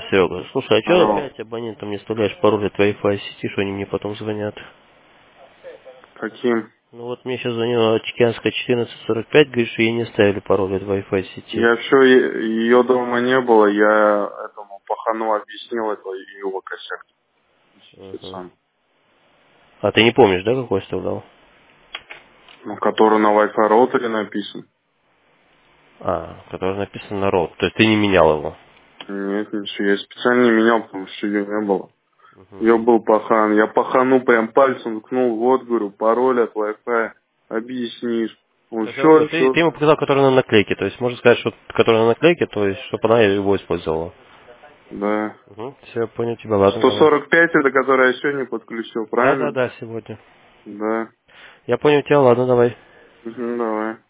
Серега, слушай, а что Алло, опять абонентам не вставляешь пароль от Wi-Fi сети, что они мне потом звонят? каким? Ну вот мне сейчас звонила Чекянская 1445, говорит, что ей не ставили пароль от Wi-Fi сети. Я все, ее дома не было, я этому пахану объяснил, это его косяк. Ищет Мгм. сам. А ты не помнишь, да, какой вставлял? Ну, который на Wi-Fi роутере написан. А, который написан на рот. То есть ты не менял его. Нет, ничего, я специально не менял, потому что ее не было. Ее Мгм. был пахан. Я пахану прям пальцем ткнул, вот, говорю, пароль от Wi-Fi, объяснишь. Он, То есть, ну, все. ты ему показал, который на наклейке. То есть можно сказать, что который на наклейке, то есть, чтобы она его использовала. Да. Угу. Все, я понял тебя, ладно, давай. 145 это который я сегодня подключил, Да, да, правильно? да, сегодня. Да. Я понял тебя, ладно, давай. Мгм, давай.